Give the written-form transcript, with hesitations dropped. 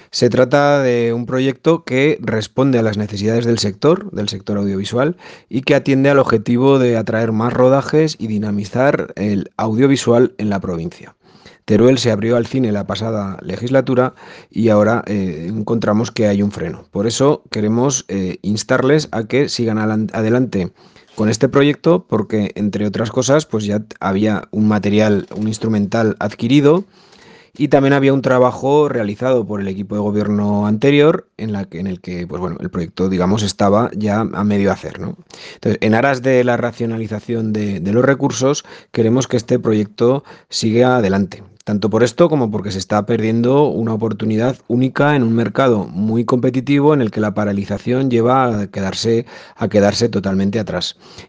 Se trata de un proyecto que responde a las necesidades del sector audiovisual, y que atiende al objetivo de atraer más rodajes y dinamizar el audiovisual en la provincia. Teruel se abrió al cine la pasada legislatura y ahora encontramos que hay un freno. Por eso queremos instarles a que sigan adelante con este proyecto, porque entre otras cosas pues ya había un material, un instrumental adquirido, y también había un trabajo realizado por el equipo de gobierno anterior en el que, pues bueno, el proyecto, digamos, estaba ya a medio hacer, ¿no? Entonces, en aras de la racionalización de los recursos, queremos que este proyecto siga adelante. Tanto por esto como porque se está perdiendo una oportunidad única en un mercado muy competitivo en el que la paralización lleva a quedarse totalmente atrás.